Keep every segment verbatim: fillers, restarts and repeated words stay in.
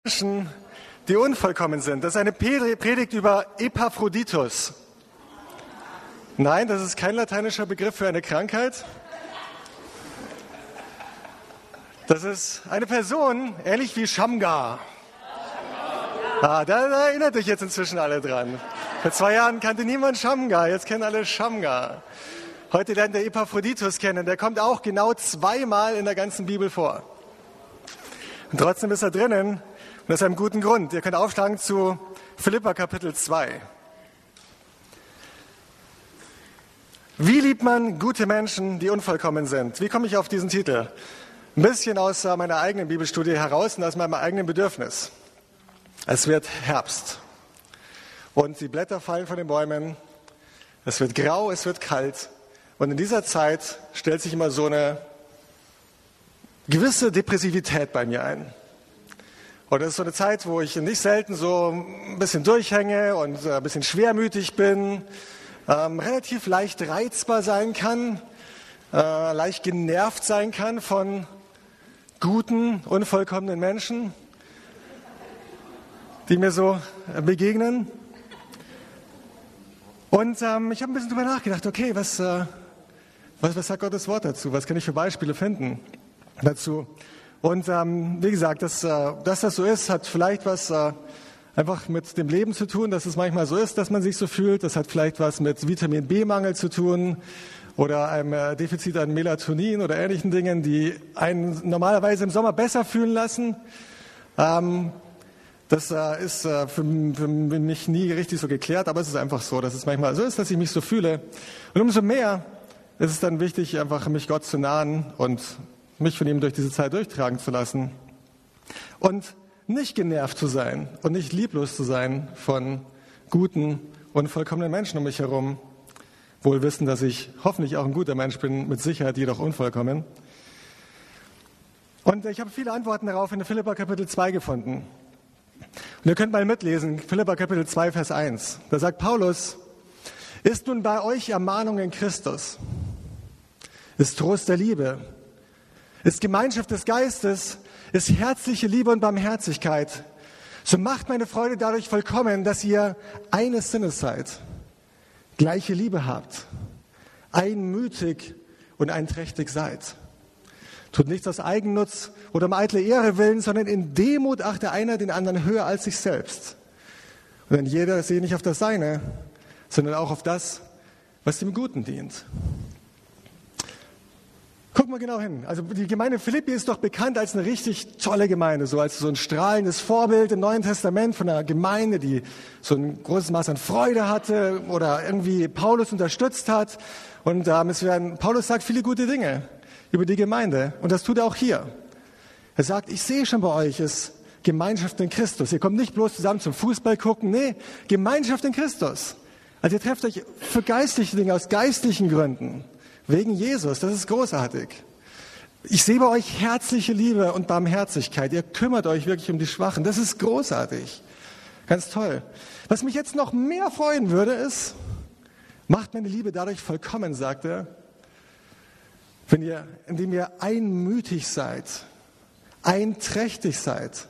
Menschen, die unvollkommen sind. Das ist eine Predigt über Epaphroditus. Nein, das ist kein lateinischer Begriff für eine Krankheit. Das ist eine Person, ähnlich wie Shamgar. Ah, da, da erinnert euch jetzt inzwischen alle dran. Vor zwei Jahren kannte niemand Shamgar, jetzt kennen alle Shamgar. Heute lernt der Epaphroditus kennen, der kommt auch genau zweimal in der ganzen Bibel vor. Und trotzdem ist er drinnen. Und aus einem guten Grund. Ihr könnt aufschlagen zu Philipper Kapitel zwei. Wie liebt man gute Menschen, die unvollkommen sind? Wie komme ich auf diesen Titel? Ein bisschen aus meiner eigenen Bibelstudie heraus und aus meinem eigenen Bedürfnis. Es wird Herbst und die Blätter fallen von den Bäumen. Es wird grau, es wird kalt. Und in dieser Zeit stellt sich immer so eine gewisse Depressivität bei mir ein. Und das ist so eine Zeit, wo ich nicht selten so ein bisschen durchhänge und ein bisschen schwermütig bin, ähm, relativ leicht reizbar sein kann, äh, leicht genervt sein kann von guten, unvollkommenen Menschen, die mir so begegnen. Und ähm, ich habe ein bisschen drüber nachgedacht, okay, was, äh, was, was sagt Gottes Wort dazu? Was kann ich für Beispiele finden dazu? Und ähm, wie gesagt, dass, äh, dass das so ist, hat vielleicht was äh, einfach mit dem Leben zu tun, dass es manchmal so ist, dass man sich so fühlt. Das hat vielleicht was mit Vitamin B-Mangel zu tun oder einem äh, Defizit an Melatonin oder ähnlichen Dingen, die einen normalerweise im Sommer besser fühlen lassen. Ähm, das äh, ist äh, für, für mich nie richtig so geklärt, aber es ist einfach so, dass es manchmal so ist, dass ich mich so fühle. Und umso mehr ist es dann wichtig, einfach mich Gott zu nahen und mich von ihm durch diese Zeit durchtragen zu lassen und nicht genervt zu sein und nicht lieblos zu sein von guten, unvollkommenen Menschen um mich herum. Wohl wissen, dass ich hoffentlich auch ein guter Mensch bin, mit Sicherheit jedoch unvollkommen. Und ich habe viele Antworten darauf in Philipper Kapitel zwei gefunden. Und ihr könnt mal mitlesen, Philipper Kapitel zwei, Vers eins. Da sagt Paulus, ist nun bei euch Ermahnung in Christus, ist Trost der Liebe, ist Gemeinschaft des Geistes, ist herzliche Liebe und Barmherzigkeit. So macht meine Freude dadurch vollkommen, dass ihr eines Sinnes seid, gleiche Liebe habt, einmütig und einträchtig seid. Tut nichts aus Eigennutz oder um eitle Ehre willen, sondern in Demut achte einer den anderen höher als sich selbst. Und dann jeder sehe nicht auf das Seine, sondern auch auf das, was dem Guten dient. Guck mal genau hin. Also die Gemeinde Philippi ist doch bekannt als eine richtig tolle Gemeinde, so als so ein strahlendes Vorbild im Neuen Testament von einer Gemeinde, die so ein großes Maß an Freude hatte oder irgendwie Paulus unterstützt hat. Und ähm, es werden, Paulus sagt viele gute Dinge über die Gemeinde und das tut er auch hier. Er sagt, ich sehe schon bei euch ist Gemeinschaft in Christus. Ihr kommt nicht bloß zusammen zum Fußball gucken, nee, Gemeinschaft in Christus. Also ihr trefft euch für geistliche Dinge aus geistlichen Gründen. Wegen Jesus, das ist großartig. Ich sehe bei euch herzliche Liebe und Barmherzigkeit. Ihr kümmert euch wirklich um die Schwachen. Das ist großartig. Ganz toll. Was mich jetzt noch mehr freuen würde, ist, macht meine Liebe dadurch vollkommen, sagt er, wenn ihr, indem ihr einmütig seid, einträchtig seid.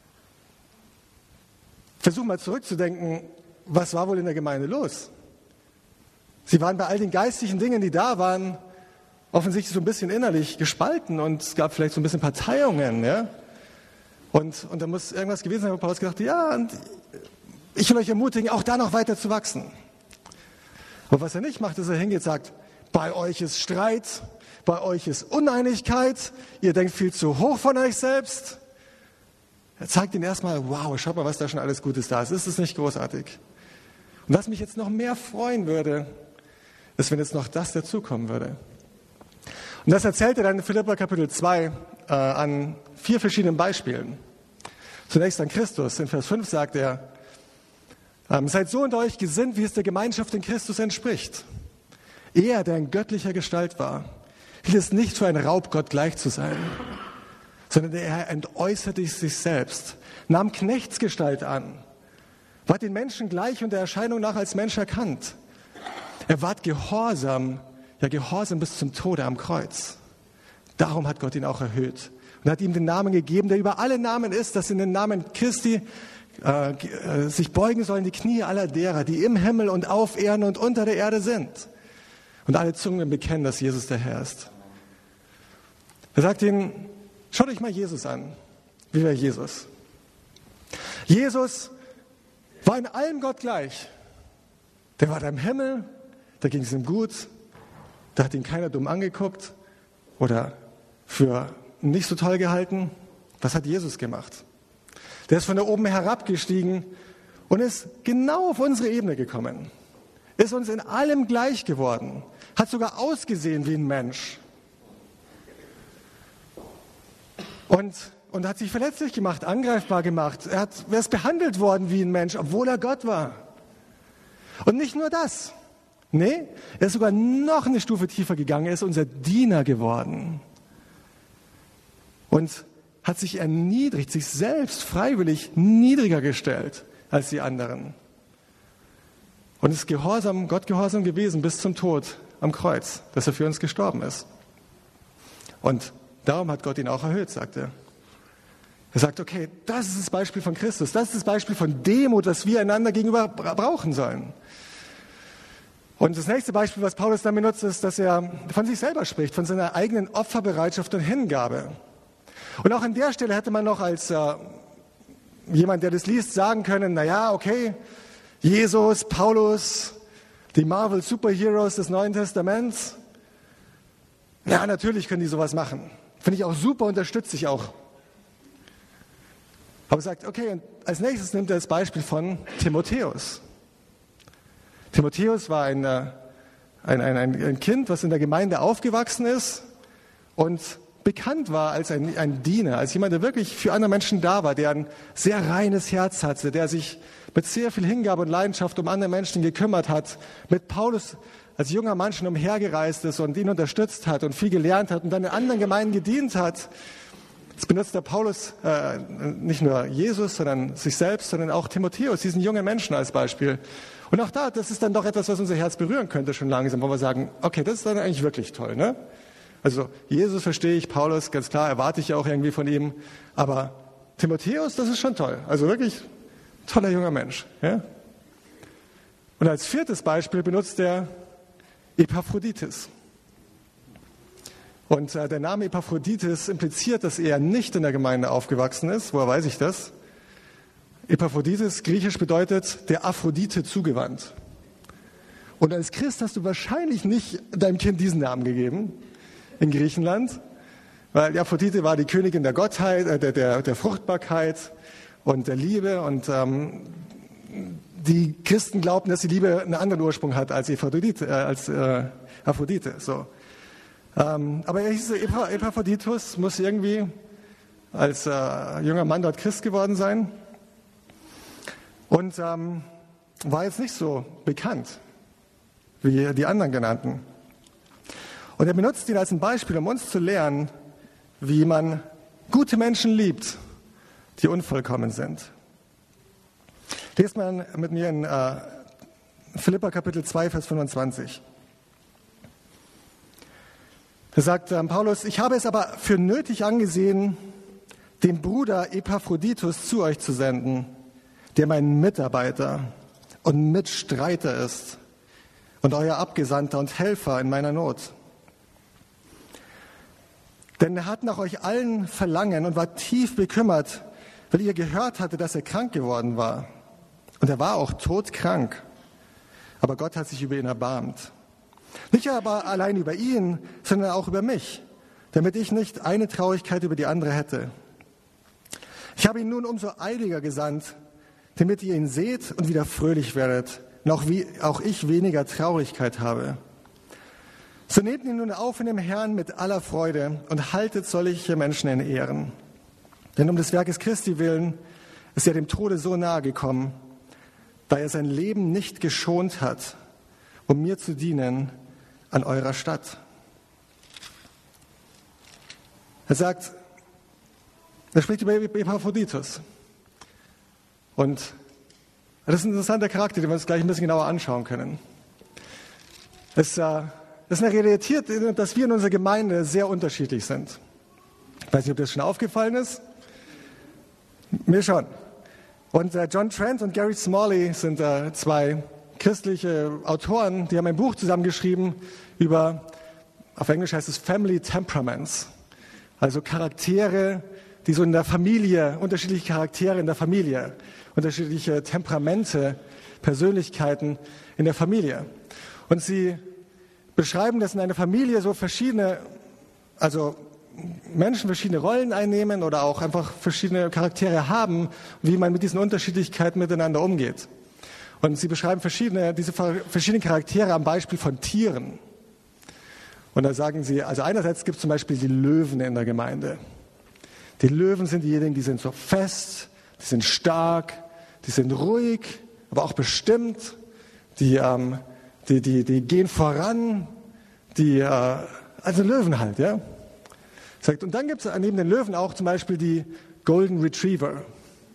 Versuch mal zurückzudenken, was war wohl in der Gemeinde los? Sie waren bei all den geistlichen Dingen, die da waren, offensichtlich so ein bisschen innerlich gespalten und es gab vielleicht so ein bisschen Parteiungen. Ja? Und, und da muss irgendwas gewesen sein, wo Paulus gedacht hat, ja, und ich will euch ermutigen, auch da noch weiter zu wachsen. Aber was er nicht macht, ist, er hingeht und sagt, bei euch ist Streit, bei euch ist Uneinigkeit, ihr denkt viel zu hoch von euch selbst. Er zeigt ihnen erstmal, wow, schaut mal, was da schon alles Gutes da ist. Ist das nicht großartig? Und was mich jetzt noch mehr freuen würde, ist, wenn jetzt noch das dazukommen würde. Und das erzählt er dann in Philipper Kapitel zwei äh, an vier verschiedenen Beispielen. Zunächst an Christus. In Vers fünf sagt er, ähm, seid so unter euch gesinnt, wie es der Gemeinschaft in Christus entspricht. Er, der in göttlicher Gestalt war, hielt es nicht für einen Raub, Gott gleich zu sein, sondern er entäußerte sich selbst, nahm Knechtsgestalt an, ward den Menschen gleich und der Erscheinung nach als Mensch erkannt. Er ward gehorsam, ja gehorsam bis zum Tode am Kreuz. Darum hat Gott ihn auch erhöht und hat ihm den Namen gegeben, der über alle Namen ist, dass in den Namen Christi äh, äh, sich beugen sollen die Knie aller derer, die im Himmel und auf Erden und unter der Erde sind. Und alle Zungen bekennen, dass Jesus der Herr ist. Er sagt ihnen, schaut euch mal Jesus an. Wie war Jesus? Jesus war in allem Gott gleich. Der war da im Himmel, da ging es ihm gut, da hat ihn keiner dumm angeguckt oder für nicht so toll gehalten. Was hat Jesus gemacht? Der ist von da oben herabgestiegen und ist genau auf unsere Ebene gekommen. Ist uns in allem gleich geworden. Hat sogar ausgesehen wie ein Mensch. Und, und hat sich verletzlich gemacht, angreifbar gemacht. Er, hat, er ist behandelt worden wie ein Mensch, obwohl er Gott war. Und nicht nur das. Nee, er ist sogar noch eine Stufe tiefer gegangen. Er ist unser Diener geworden. Und hat sich erniedrigt, sich selbst freiwillig niedriger gestellt als die anderen. Und ist gehorsam, Gott gehorsam gewesen bis zum Tod am Kreuz, dass er für uns gestorben ist. Und darum hat Gott ihn auch erhöht, sagt er. Er sagt, okay, das ist das Beispiel von Christus, das ist das Beispiel von Demut, das wir einander gegenüber brauchen sollen. Und das nächste Beispiel, was Paulus dann benutzt, ist, dass er von sich selber spricht, von seiner eigenen Opferbereitschaft und Hingabe. Und auch an der Stelle hätte man noch als äh, jemand, der das liest, sagen können, na ja, okay, Jesus, Paulus, die Marvel Superheroes des Neuen Testaments, ja, natürlich können die sowas machen. Finde ich auch super, unterstütze ich auch. Aber er sagt, okay, und als nächstes nimmt er das Beispiel von Timotheus. Timotheus war ein, ein, ein, ein Kind, was in der Gemeinde aufgewachsen ist und bekannt war als ein, ein Diener, als jemand, der wirklich für andere Menschen da war, der ein sehr reines Herz hatte, der sich mit sehr viel Hingabe und Leidenschaft um andere Menschen gekümmert hat, mit Paulus als junger Mann schon umhergereist ist und ihn unterstützt hat und viel gelernt hat und dann in anderen Gemeinden gedient hat. Jetzt benutzt der Paulus äh, nicht nur Jesus, sondern sich selbst, sondern auch Timotheus, diesen jungen Menschen als Beispiel. Und auch da, das ist dann doch etwas, was unser Herz berühren könnte schon langsam, wo wir sagen, okay, das ist dann eigentlich wirklich toll, ne? Also Jesus verstehe ich, Paulus, ganz klar, erwarte ich ja auch irgendwie von ihm, aber Timotheus, das ist schon toll. Also wirklich toller junger Mensch. Ja? Und als viertes Beispiel benutzt er Epaphroditus. Und äh, der Name Epaphroditus impliziert, dass er nicht in der Gemeinde aufgewachsen ist. Woher weiß ich das? Epaphroditus, griechisch bedeutet, der Aphrodite zugewandt. Und als Christ hast du wahrscheinlich nicht deinem Kind diesen Namen gegeben in Griechenland, weil Aphrodite war die Königin der Gottheit, äh, der, der, der Fruchtbarkeit und der Liebe. Und ähm, die Christen glaubten, dass die Liebe einen anderen Ursprung hat als Aphrodite. Äh, als, äh, Aphrodite so. ähm, aber er hieß Epaphroditus, muss irgendwie als äh, junger Mann dort Christ geworden sein und ähm, war jetzt nicht so bekannt wie die anderen genannten. Und er benutzt ihn als ein Beispiel, um uns zu lernen, wie man gute Menschen liebt, die unvollkommen sind. Lest mal mit mir in äh, Philipper Kapitel zwei, Vers fünfundzwanzig. Da sagt ähm, Paulus, ich habe es aber für nötig angesehen, den Bruder Epaphroditus zu euch zu senden, der mein Mitarbeiter und Mitstreiter ist und euer Abgesandter und Helfer in meiner Not. Denn er hat nach euch allen verlangen und war tief bekümmert, weil ihr gehört hatte, dass er krank geworden war. Und er war auch todkrank. Aber Gott hat sich über ihn erbarmt. Nicht aber allein über ihn, sondern auch über mich, damit ich nicht eine Traurigkeit über die andere hätte. Ich habe ihn nun umso eiliger gesandt, damit ihr ihn seht und wieder fröhlich werdet, und auch, wie, auch ich weniger Traurigkeit habe. So nehmt ihn nun auf in dem Herrn mit aller Freude und haltet solche Menschen in Ehren. Denn um des Werkes Christi willen ist er dem Tode so nahe gekommen, da er sein Leben nicht geschont hat, um mir zu dienen an eurer Stadt. Er sagt, er spricht über Epaphroditus. Und das ist ein interessanter Charakter, den wir uns gleich ein bisschen genauer anschauen können. Es, äh, das ist eine Realität, dass wir in unserer Gemeinde sehr unterschiedlich sind. Ich weiß nicht, ob das schon aufgefallen ist. Mir schon. Und äh, John Trent und Gary Smalley sind äh, zwei christliche Autoren, die haben ein Buch zusammengeschrieben über, auf Englisch heißt es Family Temperaments, also Charaktere, die so in der Familie, unterschiedliche Charaktere in der Familie, unterschiedliche Temperamente, Persönlichkeiten in der Familie. Und sie beschreiben, dass in einer Familie so verschiedene, also Menschen verschiedene Rollen einnehmen oder auch einfach verschiedene Charaktere haben, wie man mit diesen Unterschiedlichkeiten miteinander umgeht. Und sie beschreiben verschiedene, diese verschiedenen Charaktere am Beispiel von Tieren. Und da sagen sie, also einerseits gibt es zum Beispiel die Löwen in der Gemeinde. Die Löwen sind diejenigen, die sind so fest, die sind stark, die sind ruhig, aber auch bestimmt, die, ähm, die, die, die gehen voran, die, äh, also Löwen halt, ja. Sagt, und dann gibt es neben den Löwen auch zum Beispiel die Golden Retriever.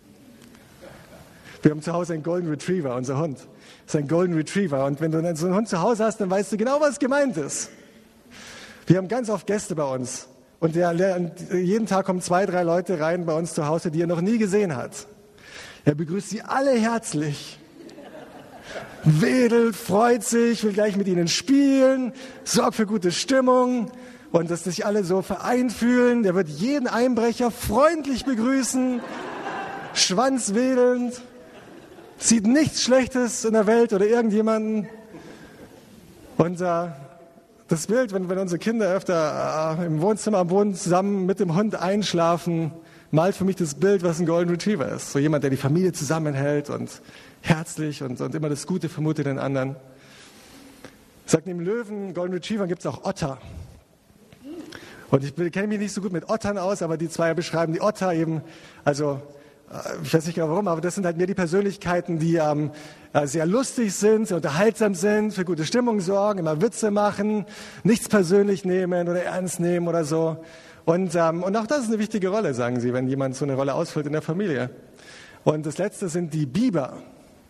Wir haben zu Hause einen Golden Retriever, unser Hund. Das ist ein Golden Retriever. Und wenn du dann so einen Hund zu Hause hast, dann weißt du genau, was gemeint ist. Wir haben ganz oft Gäste bei uns. Und der, jeden Tag kommen zwei, drei Leute rein bei uns zu Hause, die er noch nie gesehen hat. Er begrüßt sie alle herzlich. Wedelt, freut sich, will gleich mit ihnen spielen, sorgt für gute Stimmung. Und dass sich alle so vereint fühlen. Der wird jeden Einbrecher freundlich begrüßen, schwanzwedelnd, sieht nichts Schlechtes in der Welt oder irgendjemanden. Und äh, das Bild, wenn, wenn unsere Kinder öfter äh, im Wohnzimmer am Boden zusammen mit dem Hund einschlafen, malt für mich das Bild, was ein Golden Retriever ist. So jemand, der die Familie zusammenhält und herzlich und, und immer das Gute vermutet den anderen. Sagt neben Löwen, Golden Retriever gibt es auch Otter. Und ich kenne mich nicht so gut mit Ottern aus, aber die zwei beschreiben die Otter eben, also ich weiß nicht genau warum, aber das sind halt mehr die Persönlichkeiten, die ähm, sehr lustig sind, sehr unterhaltsam sind, für gute Stimmung sorgen, immer Witze machen, nichts persönlich nehmen oder ernst nehmen oder so. Und, ähm, und auch das ist eine wichtige Rolle, sagen sie, wenn jemand so eine Rolle ausfüllt in der Familie. Und das Letzte sind die Biber.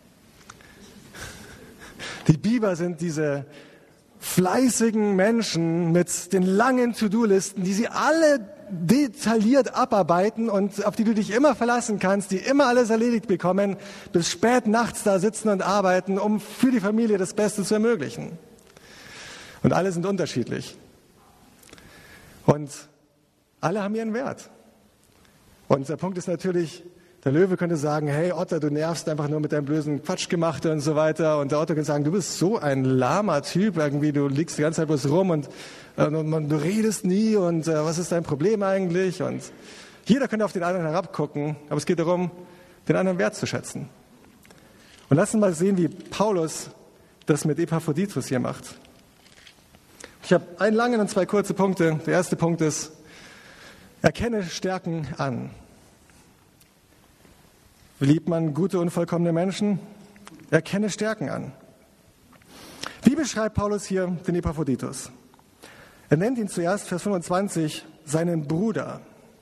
Die Biber sind diese fleißigen Menschen mit den langen To-Do-Listen, die sie alle detailliert abarbeiten und auf die du dich immer verlassen kannst, die immer alles erledigt bekommen, bis spät nachts da sitzen und arbeiten, um für die Familie das Beste zu ermöglichen. Und alle sind unterschiedlich. Und alle haben ihren Wert. Und der Punkt ist natürlich, der Löwe könnte sagen, hey Otter, du nervst einfach nur mit deinem bösen Quatschgemachte und so weiter. Und der Otter könnte sagen, du bist so ein lahmer Typ, irgendwie, du liegst die ganze Zeit bloß rum und, äh, und du redest nie und äh, was ist dein Problem eigentlich? Und jeder könnte auf den anderen herabgucken, aber es geht darum, den anderen wertzuschätzen. Und lass uns mal sehen, wie Paulus das mit Epaphroditus hier macht. Ich habe einen langen und zwei kurze Punkte. Der erste Punkt ist, erkenne Stärken an. Liebt man gute, unvollkommene Menschen? Erkenne Stärken an. Wie beschreibt Paulus hier den Epaphroditus? Er nennt ihn zuerst, Vers fünfundzwanzig, seinen Bruder.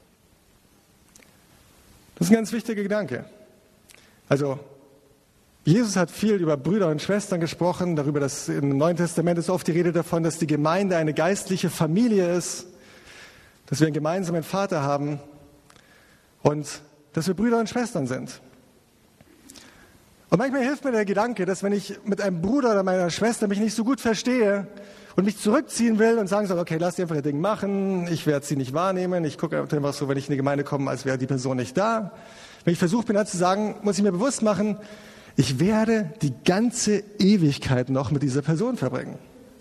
Das ist ein ganz wichtiger Gedanke. Also, Jesus hat viel über Brüder und Schwestern gesprochen, darüber, dass im Neuen Testament ist oft die Rede davon, dass die Gemeinde eine geistliche Familie ist, dass wir einen gemeinsamen Vater haben und dass wir Brüder und Schwestern sind. Und manchmal hilft mir der Gedanke, dass wenn ich mit einem Bruder oder meiner Schwester mich nicht so gut verstehe und mich zurückziehen will und sagen soll, okay, lass die einfach ihr Ding machen, ich werde sie nicht wahrnehmen, ich gucke einfach so, wenn ich in die Gemeinde komme, als wäre die Person nicht da. Wenn ich versucht bin, dann zu sagen, muss ich mir bewusst machen, ich werde die ganze Ewigkeit noch mit dieser Person verbringen.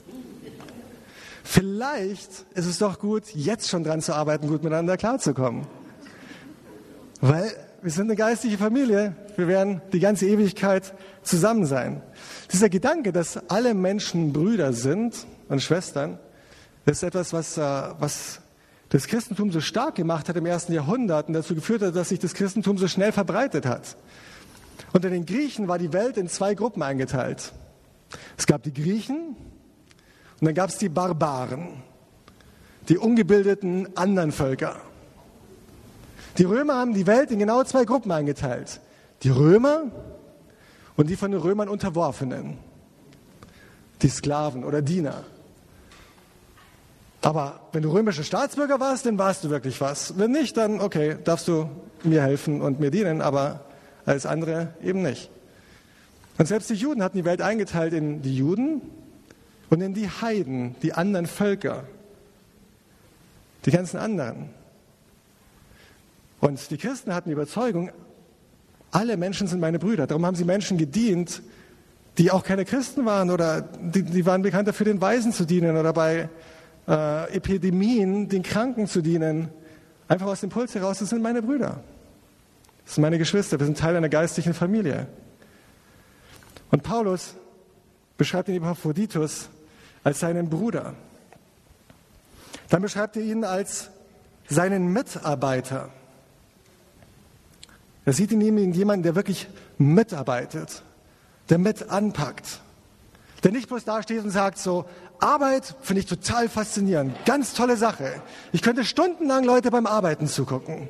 Vielleicht ist es doch gut, jetzt schon dran zu arbeiten, gut miteinander klarzukommen. Weil wir sind eine geistliche Familie, wir werden die ganze Ewigkeit zusammen sein. Dieser Gedanke, dass alle Menschen Brüder sind und Schwestern, das ist etwas, was, was das Christentum so stark gemacht hat im ersten Jahrhundert und dazu geführt hat, dass sich das Christentum so schnell verbreitet hat. Unter den Griechen war die Welt in zwei Gruppen eingeteilt. Es gab die Griechen und dann gab es die Barbaren, die ungebildeten anderen Völker. Die Römer haben die Welt in genau zwei Gruppen eingeteilt. Die Römer und die von den Römern Unterworfenen. Die Sklaven oder Diener. Aber wenn du römischer Staatsbürger warst, dann warst du wirklich was. Wenn nicht, dann okay, darfst du mir helfen und mir dienen, aber als andere eben nicht. Und selbst die Juden hatten die Welt eingeteilt in die Juden und in die Heiden, die anderen Völker, die ganzen anderen. Und die Christen hatten die Überzeugung, alle Menschen sind meine Brüder. Darum haben sie Menschen gedient, die auch keine Christen waren oder die, die waren bekannt dafür, den Weisen zu dienen oder bei äh, Epidemien den Kranken zu dienen. Einfach aus dem Impuls heraus, das sind meine Brüder. Das sind meine Geschwister, wir sind Teil einer geistlichen Familie. Und Paulus beschreibt den Epaphroditus als seinen Bruder. Dann beschreibt er ihn als seinen Mitarbeiter. Er sieht in ihm jemanden, der wirklich mitarbeitet, der mit anpackt, der nicht bloß da steht und sagt so, Arbeit finde ich total faszinierend, ganz tolle Sache. Ich könnte stundenlang Leute beim Arbeiten zugucken.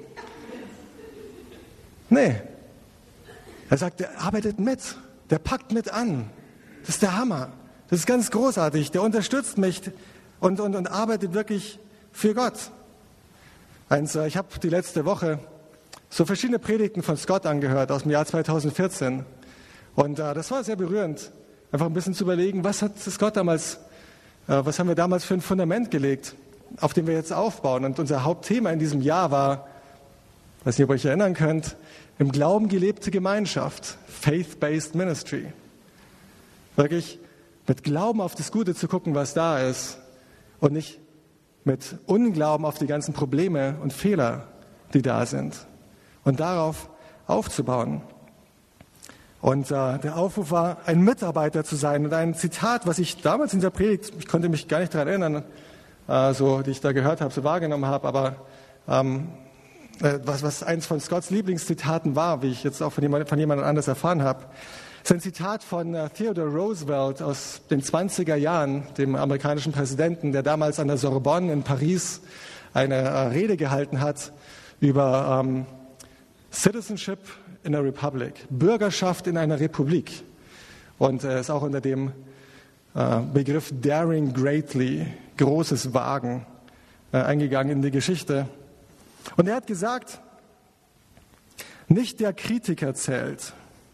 Nee, er sagt, der arbeitet mit, der packt mit an. Das ist der Hammer, das ist ganz großartig, der unterstützt mich und, und, und arbeitet wirklich für Gott. Eins, ich habe die letzte Woche so verschiedene Predigten von Scott angehört aus dem Jahr zweitausendvierzehn. Und äh, das war sehr berührend, einfach ein bisschen zu überlegen, was hat Scott damals, äh, was haben wir damals für ein Fundament gelegt, auf dem wir jetzt aufbauen. Und unser Hauptthema in diesem Jahr war, ich weiß nicht, ob ihr euch erinnern könnt, im Glauben gelebte Gemeinschaft, Faith-Based Ministry. Wirklich mit Glauben auf das Gute zu gucken, was da ist und nicht mit Unglauben auf die ganzen Probleme und Fehler, die da sind. Und darauf aufzubauen. Und äh, der Aufruf war, ein Mitarbeiter zu sein. Und ein Zitat, was ich damals in der Predigt, ich konnte mich gar nicht daran erinnern, äh, so, die ich da gehört habe, so wahrgenommen habe, aber ähm, äh, was, was eins von Scotts Lieblingszitaten war, wie ich jetzt auch von jemand, von jemand anders erfahren habe, ist ein Zitat von äh, Theodore Roosevelt aus den zwanziger Jahren, dem amerikanischen Präsidenten, der damals an der Sorbonne in Paris eine äh, Rede gehalten hat über ähm, Citizenship in a Republic, Bürgerschaft in einer Republik. Und er äh, ist auch unter dem äh, Begriff Daring Greatly, großes Wagen, äh, eingegangen in die Geschichte. Und er hat gesagt, nicht der Kritiker zählt,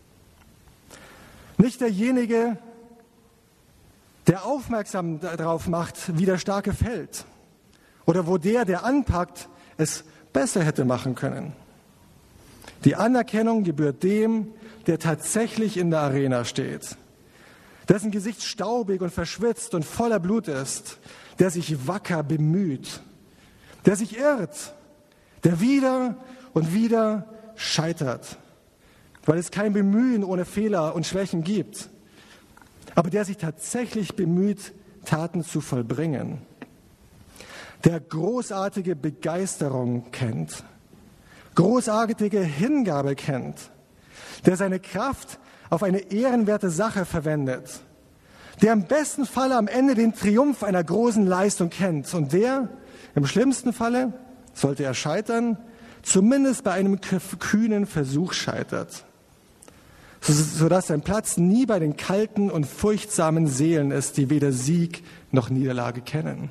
nicht derjenige, der aufmerksam darauf macht, wie der Starke fällt oder wo der, der anpackt, es besser hätte machen können. Die Anerkennung gebührt dem, der tatsächlich in der Arena steht, dessen Gesicht staubig und verschwitzt und voller Blut ist, der sich wacker bemüht, der sich irrt, der wieder und wieder scheitert, weil es kein Bemühen ohne Fehler und Schwächen gibt, aber der sich tatsächlich bemüht, Taten zu vollbringen, der großartige Begeisterung kennt, großartige Hingabe kennt, der seine Kraft auf eine ehrenwerte Sache verwendet, der im besten Falle am Ende den Triumph einer großen Leistung kennt und der, im schlimmsten Falle, sollte er scheitern, zumindest bei einem kühnen Versuch scheitert, sodass sein Platz nie bei den kalten und furchtsamen Seelen ist, die weder Sieg noch Niederlage kennen.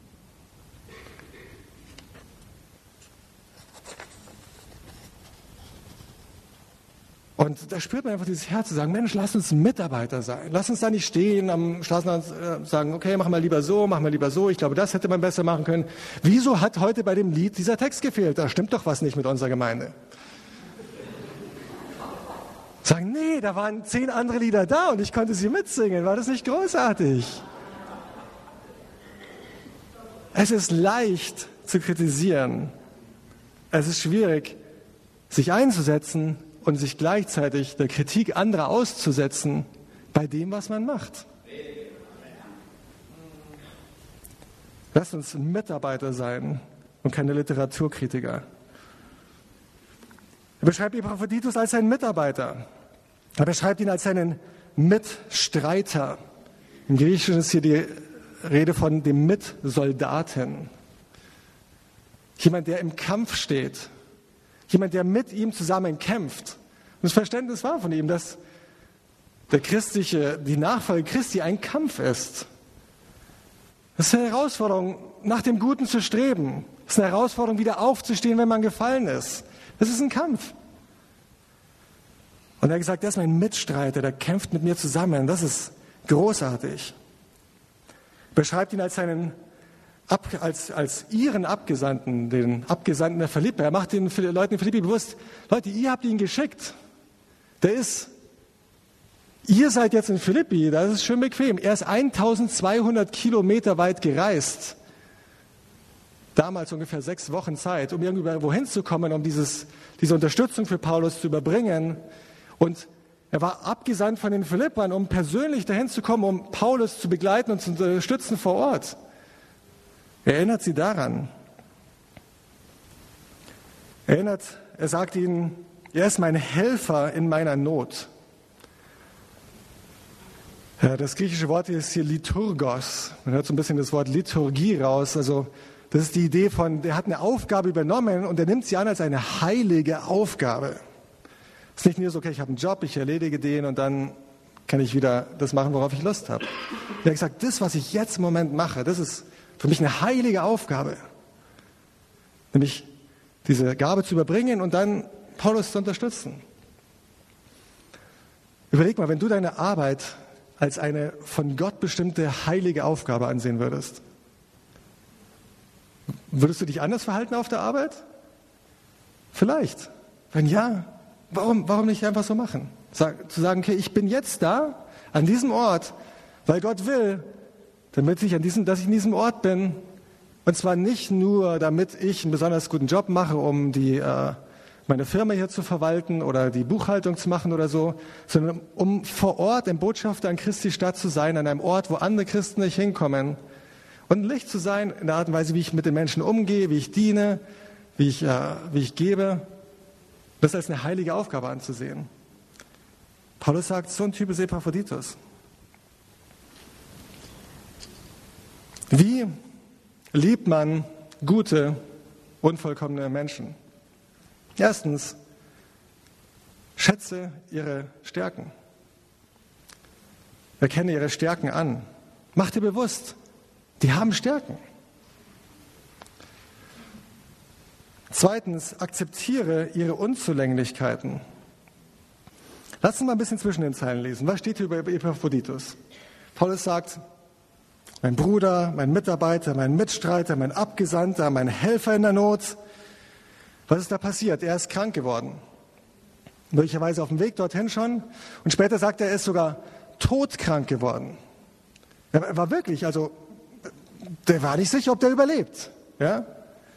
Und da spürt man einfach dieses Herz zu sagen, Mensch, lass uns Mitarbeiter sein. Lass uns da nicht stehen am Straßenrand äh, sagen, okay, mach mal lieber so, mach mal lieber so. Ich glaube, das hätte man besser machen können. Wieso hat heute bei dem Lied dieser Text gefehlt? Da stimmt doch was nicht mit unserer Gemeinde. Sagen, nee, da waren zehn andere Lieder da und ich konnte sie mitsingen. War das nicht großartig? Es ist leicht zu kritisieren. Es ist schwierig, sich einzusetzen und sich gleichzeitig der Kritik anderer auszusetzen bei dem, was man macht. Lasst uns Mitarbeiter sein und keine Literaturkritiker. Er beschreibt Epaphroditus als seinen Mitarbeiter. Er beschreibt ihn als seinen Mitstreiter. Im Griechischen ist hier die Rede von dem Mitsoldaten. Jemand, der im Kampf steht. Jemand, der mit ihm zusammen kämpft. Und das Verständnis war von ihm, dass der christliche, die Nachfolge Christi ein Kampf ist. Das ist eine Herausforderung, nach dem Guten zu streben. Das ist eine Herausforderung, wieder aufzustehen, wenn man gefallen ist. Das ist ein Kampf. Und er hat gesagt, der ist mein Mitstreiter, der kämpft mit mir zusammen. Das ist großartig. Beschreibt ihn als seinen, Ab, als, als ihren Abgesandten, den Abgesandten der Philippi. Er macht den Leuten in Philippi bewusst, Leute, ihr habt ihn geschickt. Der ist, ihr seid jetzt in Philippi, das ist schön bequem. Er ist eintausendzweihundert Kilometer weit gereist. Damals ungefähr sechs Wochen Zeit, um irgendwo hinzukommen, um dieses, diese Unterstützung für Paulus zu überbringen. Und er war abgesandt von den Philippern, um persönlich dahin zu kommen, um Paulus zu begleiten und zu unterstützen vor Ort. Er erinnert sie daran. Er erinnert, er sagt ihnen, er ist mein Helfer in meiner Not. Ja, das griechische Wort ist hier Liturgos. Man hört so ein bisschen das Wort Liturgie raus. Also das ist die Idee von, der hat eine Aufgabe übernommen und er nimmt sie an als eine heilige Aufgabe. Es ist nicht nur so, okay, ich habe einen Job, ich erledige den und dann kann ich wieder das machen, worauf ich Lust habe. Er hat gesagt, das, was ich jetzt im Moment mache, das ist für mich eine heilige Aufgabe. Nämlich diese Gabe zu überbringen und dann Paulus zu unterstützen. Überleg mal, wenn du deine Arbeit als eine von Gott bestimmte heilige Aufgabe ansehen würdest, würdest du dich anders verhalten auf der Arbeit? Vielleicht. Wenn ja, warum, warum nicht einfach so machen? Sag, zu sagen, okay, ich bin jetzt da, an diesem Ort, weil Gott will, damit ich an diesem, dass ich in diesem Ort bin. Und zwar nicht nur, damit ich einen besonders guten Job mache, um die, äh, meine Firma hier zu verwalten oder die Buchhaltung zu machen oder so, sondern um vor Ort ein Botschafter an Christi Stadt zu sein, an einem Ort, wo andere Christen nicht hinkommen. Und ein Licht zu sein in der Art und Weise, wie ich mit den Menschen umgehe, wie ich diene, wie ich, äh, wie ich gebe. Das als eine heilige Aufgabe anzusehen. Paulus sagt, so ein Typ ist Epaphroditus. Wie liebt man gute, unvollkommene Menschen? Erstens, schätze ihre Stärken. Erkenne ihre Stärken an. Mach dir bewusst, die haben Stärken. Zweitens, akzeptiere ihre Unzulänglichkeiten. Lass uns mal ein bisschen zwischen den Zeilen lesen. Was steht hier über Epaphroditus? Paulus sagt, mein Bruder, mein Mitarbeiter, mein Mitstreiter, mein Abgesandter, mein Helfer in der Not. Was ist da passiert? Er ist krank geworden. Möglicherweise auf dem Weg dorthin schon. Und später sagt er, er ist sogar todkrank geworden. Er war wirklich, also, der war nicht sicher, ob der überlebt. Ja?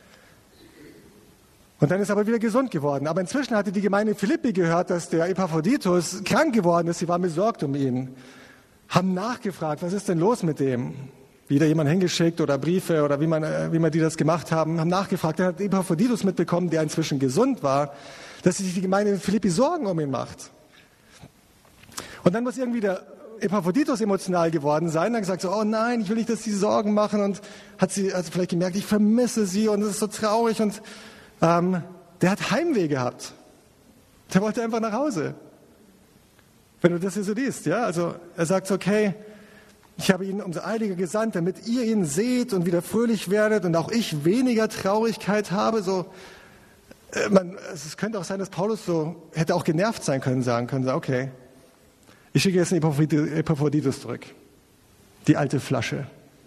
Und dann ist er aber wieder gesund geworden. Aber inzwischen hatte die Gemeinde Philippi gehört, dass der Epaphroditus krank geworden ist. Sie waren besorgt um ihn. Haben nachgefragt, was ist denn los mit dem? Wieder jemand hingeschickt oder Briefe oder wie man, wie man die das gemacht haben, haben nachgefragt. Dann hat Epaphroditus mitbekommen, der inzwischen gesund war, dass sich die Gemeinde in Philippi Sorgen um ihn macht. Und dann muss irgendwie der Epaphroditus emotional geworden sein. Dann gesagt so, oh nein, ich will nicht, dass sie Sorgen machen. Und hat sie also vielleicht gemerkt, ich vermisse sie und es ist so traurig. Und ähm, der hat Heimweh gehabt. Der wollte einfach nach Hause. Wenn du das hier so liest, ja, also er sagt so, okay, ich habe ihn umso eiliger gesandt, damit ihr ihn seht und wieder fröhlich werdet und auch ich weniger Traurigkeit habe. So, äh, man, es könnte auch sein, dass Paulus so hätte auch genervt sein können, sagen können, okay, ich schicke jetzt einen Epaphroditus zurück, die alte Flasche.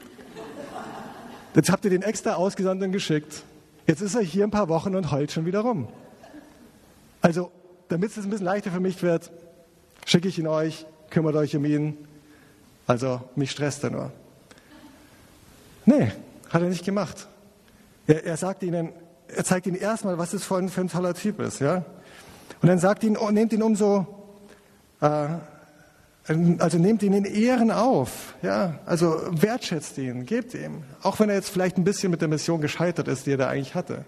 Jetzt habt ihr den extra ausgesandt und geschickt. Jetzt ist er hier ein paar Wochen und heult schon wieder rum. Also, damit es ein bisschen leichter für mich wird, schicke ich ihn euch, kümmert euch um ihn. Also, mich stresst er nur. Nee, hat er nicht gemacht. Er, er sagt ihnen, er zeigt ihnen erstmal, was es für ein, für ein toller Typ ist, ja. Und dann sagt ihn, oh, nehmt ihn umso, äh, also nehmt ihn in Ehren auf, ja. Also wertschätzt ihn, gebt ihm. Auch wenn er jetzt vielleicht ein bisschen mit der Mission gescheitert ist, die er da eigentlich hatte.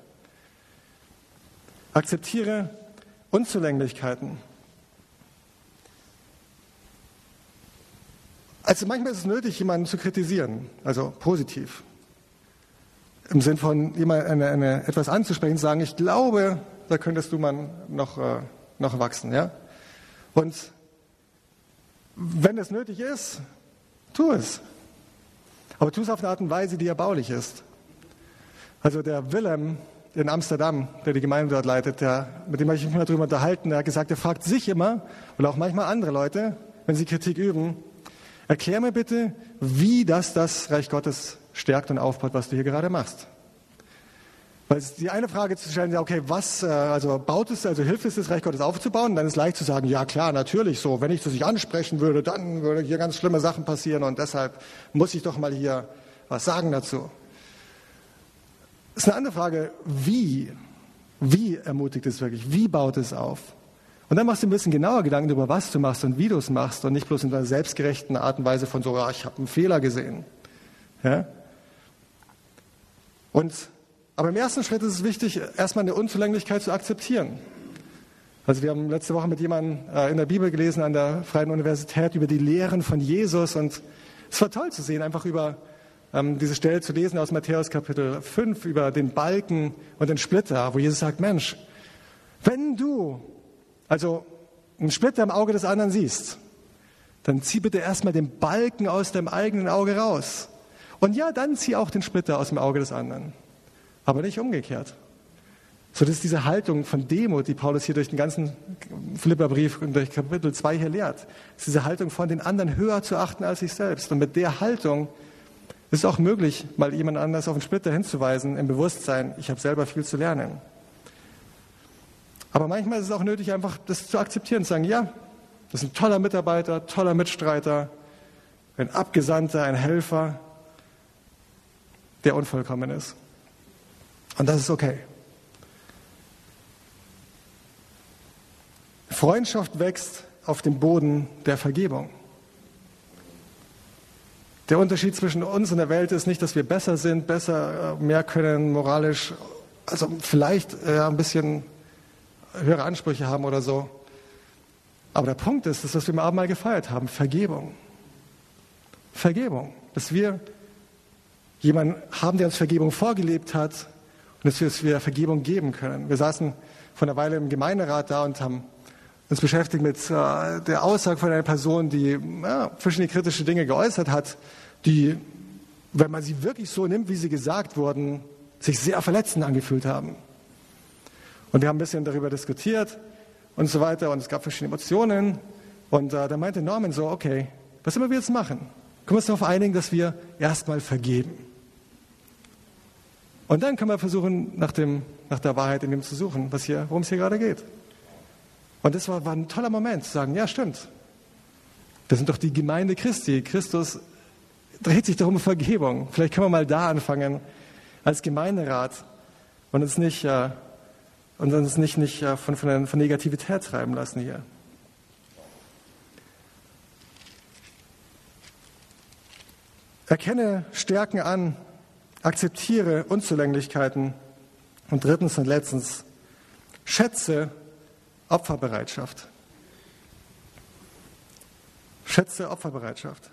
Akzeptiere Unzulänglichkeiten. Also manchmal ist es nötig, jemanden zu kritisieren, also positiv. Im Sinn von jemand eine, eine, etwas anzusprechen, zu sagen, ich glaube, da könntest du mal noch, äh, noch wachsen. Ja? Und wenn es nötig ist, tu es. Aber tu es auf eine Art und Weise, die erbaulich ist. Also der Willem in Amsterdam, der die Gemeinde dort leitet, der, mit dem habe ich mich mal darüber unterhalten, der hat gesagt, er fragt sich immer, oder auch manchmal andere Leute, wenn sie Kritik üben, erklär mir bitte, wie das das Reich Gottes stärkt und aufbaut, was du hier gerade machst. Weil es die eine Frage zu stellen, ja, okay, was, also baut es, also hilft es, das Reich Gottes aufzubauen? Dann ist leicht zu sagen, ja klar, natürlich so. Wenn ich das nicht ansprechen würde, dann würde hier ganz schlimme Sachen passieren und deshalb muss ich doch mal hier was sagen dazu. Das ist eine andere Frage, wie? Wie ermutigt es wirklich? Wie baut es auf? Und dann machst du ein bisschen genauer Gedanken darüber, was du machst und wie du es machst und nicht bloß in einer selbstgerechten Art und Weise von so, ja, ich habe einen Fehler gesehen. Ja? Und Aber im ersten Schritt ist es wichtig, erstmal eine Unzulänglichkeit zu akzeptieren. Also wir haben letzte Woche mit jemandem in der Bibel gelesen an der Freien Universität über die Lehren von Jesus und es war toll zu sehen, einfach über ähm, diese Stelle zu lesen aus Matthäus Kapitel fünf, über den Balken und den Splitter, wo Jesus sagt, Mensch, wenn du also einen Splitter im Auge des anderen siehst, dann zieh bitte erstmal den Balken aus deinem eigenen Auge raus. Und ja, dann zieh auch den Splitter aus dem Auge des anderen. Aber nicht umgekehrt. So, das ist diese Haltung von Demut, die Paulus hier durch den ganzen Philipperbrief und durch Kapitel zwei hier lehrt. Das ist diese Haltung von den anderen höher zu achten als sich selbst. Und mit der Haltung ist es auch möglich, mal jemand anders auf den Splitter hinzuweisen, im Bewusstsein, ich habe selber viel zu lernen. Aber manchmal ist es auch nötig, einfach das zu akzeptieren, zu sagen, ja, das ist ein toller Mitarbeiter, toller Mitstreiter, ein Abgesandter, ein Helfer, der unvollkommen ist. Und das ist okay. Freundschaft wächst auf dem Boden der Vergebung. Der Unterschied zwischen uns und der Welt ist nicht, dass wir besser sind, besser, mehr können, moralisch, also vielleicht äh, ein bisschen höhere Ansprüche haben oder so. Aber der Punkt ist, das, was wir im Abendmahl gefeiert haben, Vergebung. Vergebung. Dass wir jemanden haben, der uns Vergebung vorgelebt hat und dass wir Vergebung geben können. Wir saßen vor einer Weile im Gemeinderat da und haben uns beschäftigt mit äh, der Aussage von einer Person, die ja, verschiedene kritische Dinge geäußert hat, die, wenn man sie wirklich so nimmt, wie sie gesagt wurden, sich sehr verletzend angefühlt haben. Und wir haben ein bisschen darüber diskutiert und so weiter und es gab verschiedene Emotionen und äh, da meinte Norman so, okay, was immer wir jetzt machen, können wir uns darauf einigen, dass wir erstmal vergeben. Und dann können wir versuchen, nach, dem, nach der Wahrheit in dem zu suchen, was hier, worum es hier gerade geht. Und das war, war ein toller Moment, zu sagen, ja stimmt, das sind doch die Gemeinde Christi. Christus dreht sich darum Vergebung. Vielleicht können wir mal da anfangen, als Gemeinderat und uns nicht, äh, und uns nicht, nicht äh, von, von, von Negativität treiben lassen hier. Erkenne Stärken an, akzeptiere Unzulänglichkeiten und drittens und letztens, schätze Opferbereitschaft. Schätze Opferbereitschaft.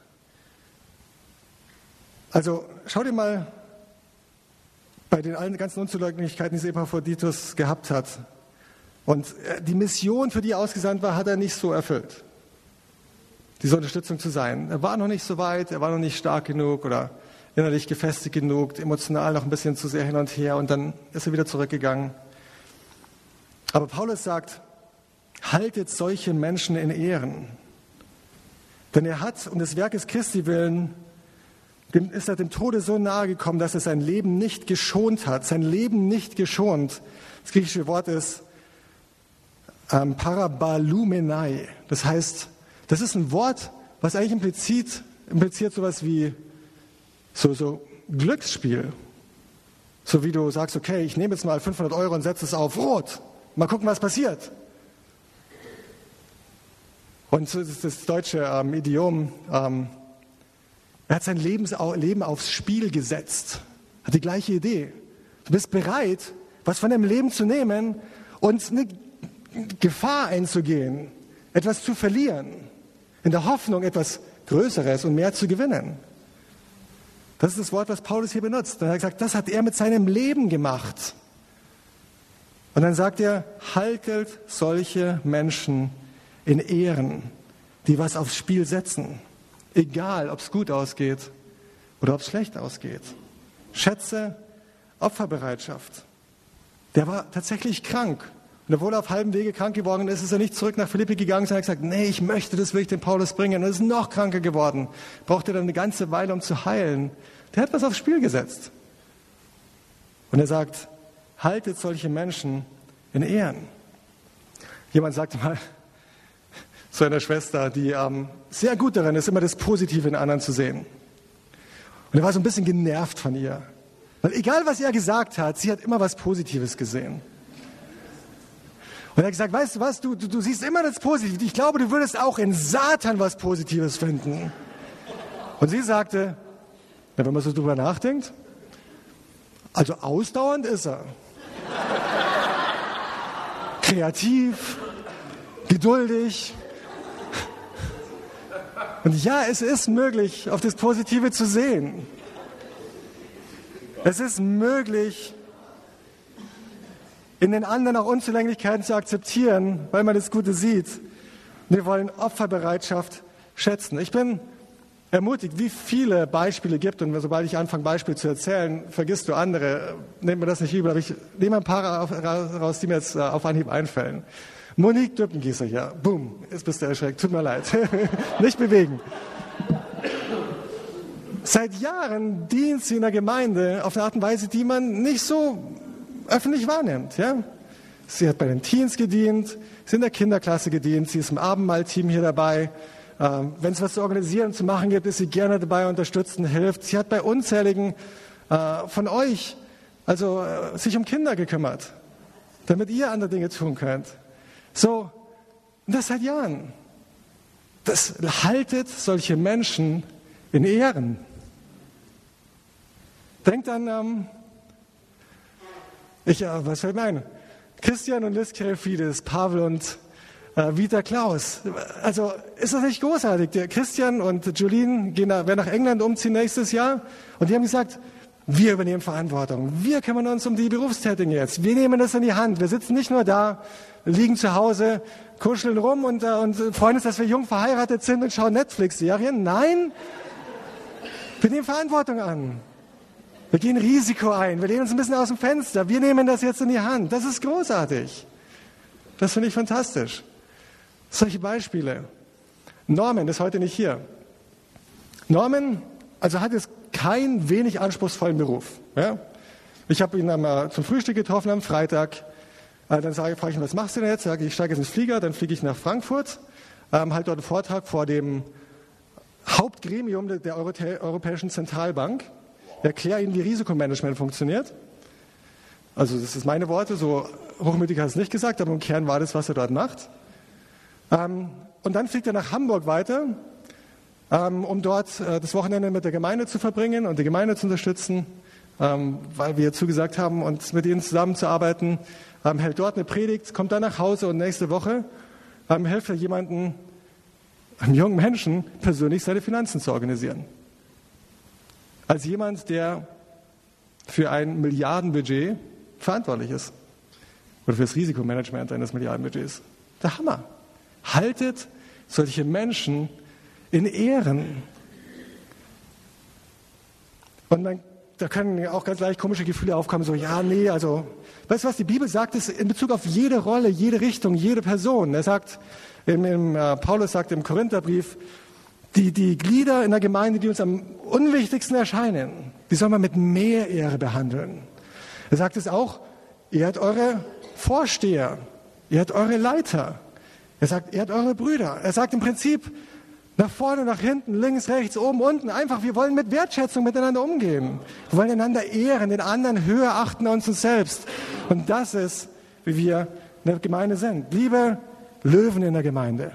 Also schau dir mal bei den allen ganzen Unzulänglichkeiten, die Epaphroditus gehabt hat. Und die Mission, für die er ausgesandt war, hat er nicht so erfüllt. Diese Unterstützung zu sein. Er war noch nicht so weit, er war noch nicht stark genug oder innerlich gefestigt genug, emotional noch ein bisschen zu sehr hin und her und dann ist er wieder zurückgegangen. Aber Paulus sagt, haltet solche Menschen in Ehren. Denn er hat um des Werkes Christi willen, dem ist er dem Tode so nahe gekommen, dass er sein Leben nicht geschont hat. Sein Leben nicht geschont. Das griechische Wort ist ähm, parabalumenai. Das heißt, das ist ein Wort, was eigentlich impliziert, impliziert sowas wie so, so Glücksspiel. So wie du sagst, okay, ich nehme jetzt mal fünfhundert Euro und setze es auf Rot. Mal gucken, was passiert. Und so ist das deutsche ähm, Idiom, ähm, er hat sein Lebens, Leben aufs Spiel gesetzt. Hat die gleiche Idee. Du bist bereit, was von deinem Leben zu nehmen und eine Gefahr einzugehen, etwas zu verlieren, in der Hoffnung, etwas Größeres und mehr zu gewinnen. Das ist das Wort, was Paulus hier benutzt. Und er hat gesagt, das hat er mit seinem Leben gemacht. Und dann sagt er, haltet solche Menschen in Ehren, die was aufs Spiel setzen. Egal, ob es gut ausgeht oder ob es schlecht ausgeht. Schätze Opferbereitschaft. Der war tatsächlich krank. Und obwohl er auf halbem Wege krank geworden ist, ist er nicht zurück nach Philippi gegangen, sondern hat gesagt, nee, ich möchte das wirklich dem Paulus bringen. Und er ist noch kranker geworden. Brauchte dann eine ganze Weile, um zu heilen. Der hat was aufs Spiel gesetzt. Und er sagt, haltet solche Menschen in Ehren. Jemand sagte mal zu einer Schwester, die ähm, sehr gut darin ist, immer das Positive in anderen zu sehen. Und er war so ein bisschen genervt von ihr. Weil egal, was er gesagt hat, sie hat immer was Positives gesehen. Und er hat gesagt, weißt du was, du, du, du siehst immer das Positive. Ich glaube, du würdest auch in Satan was Positives finden. Und sie sagte, ja, wenn man so drüber nachdenkt, also ausdauernd ist er. Kreativ, geduldig. Und ja, es ist möglich, auf das Positive zu sehen. Es ist möglich, in den anderen auch Unzulänglichkeiten zu akzeptieren, weil man das Gute sieht. Wir wollen Opferbereitschaft schätzen. Ich bin ermutigt, wie viele Beispiele gibt, und sobald ich anfange, Beispiele zu erzählen, vergisst du andere. Nehmt mir das nicht übel, aber ich nehme ein paar raus, die mir jetzt auf Anhieb einfallen. Monique Düppengießer hier. Boom, jetzt bist du erschreckt. Tut mir leid. Nicht bewegen. Seit Jahren dient sie in der Gemeinde auf eine Art und Weise, die man nicht so öffentlich wahrnimmt. Ja? Sie hat bei den Teens gedient, sie ist in der Kinderklasse gedient, sie ist im Abendmahlteam hier dabei. Ähm, wenn es was zu organisieren und zu machen gibt, ist sie gerne dabei, unterstützt und hilft. Sie hat bei unzähligen äh, von euch also äh, sich um Kinder gekümmert, damit ihr andere Dinge tun könnt. So, und das seit Jahren. Das haltet solche Menschen in Ehren. Denkt an, ähm, ich, äh, was fällt mir ein? Christian und Liz Kerefides, Pavel und äh, Vita Klaus. Also ist das nicht großartig? Der Christian und Jolene gehen nach, werden nach England umziehen nächstes Jahr und die haben gesagt, wir übernehmen Verantwortung. Wir kümmern uns um die Berufstätigen jetzt. Wir nehmen das in die Hand. Wir sitzen nicht nur da, liegen zu Hause, kuscheln rum und, äh, und freuen uns, dass wir jung verheiratet sind und schauen Netflix-Serien. Nein, wir nehmen Verantwortung an. Wir gehen Risiko ein. Wir lehnen uns ein bisschen aus dem Fenster. Wir nehmen das jetzt in die Hand. Das ist großartig. Das finde ich fantastisch. Solche Beispiele. Norman ist heute nicht hier. Norman, also hat jetzt keinen wenig anspruchsvollen Beruf. Ja? Ich habe ihn einmal zum Frühstück getroffen am Freitag. Dann sage, frage ich ihn, was machst du denn jetzt? Sage ich, ich steige jetzt ins Flieger, dann fliege ich nach Frankfurt, ähm, halte dort einen Vortrag vor dem Hauptgremium der, der Europä- Europäischen Zentralbank. Erkläre ihnen, wie Risikomanagement funktioniert. Also das ist meine Worte, so hochmütig hat er es nicht gesagt, aber im Kern war das, was er dort macht. Ähm, und dann fliegt er nach Hamburg weiter, ähm, um dort äh, das Wochenende mit der Gemeinde zu verbringen und die Gemeinde zu unterstützen, ähm, weil wir zugesagt haben, uns mit ihnen zusammenzuarbeiten. Ähm, hält dort eine Predigt, kommt dann nach Hause und nächste Woche ähm, hilft er jemandem, einem jungen Menschen, persönlich seine Finanzen zu organisieren. Als jemand, der für ein Milliardenbudget verantwortlich ist. Oder für das Risikomanagement eines Milliardenbudgets. Der Hammer. Haltet solche Menschen in Ehren. Und dann, da können auch ganz leicht komische Gefühle aufkommen, so, ja, nee, also, weißt du was, die Bibel sagt es in Bezug auf jede Rolle, jede Richtung, jede Person. Er sagt, im, im, äh, Paulus sagt im Korintherbrief, die, die Glieder in der Gemeinde, die uns am unwichtigsten erscheinen, die soll man mit mehr Ehre behandeln. Er sagt es auch, ehrt eure Vorsteher, ehrt eure Leiter. Er sagt, ehrt eure Brüder. Er sagt im Prinzip, nach vorne, nach hinten, links, rechts, oben, unten, einfach, wir wollen mit Wertschätzung miteinander umgehen. Wir wollen einander ehren, den anderen höher achten als uns selbst. Und das ist, wie wir in der Gemeinde sind. Liebe Löwen in der Gemeinde.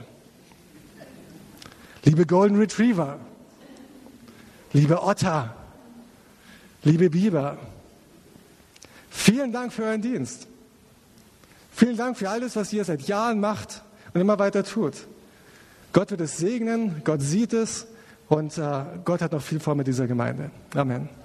Liebe Golden Retriever, liebe Otter, liebe Biber, vielen Dank für euren Dienst. Vielen Dank für alles, was ihr seit Jahren macht und immer weiter tut. Gott wird es segnen, Gott sieht es und äh, Gott hat noch viel vor mit dieser Gemeinde. Amen.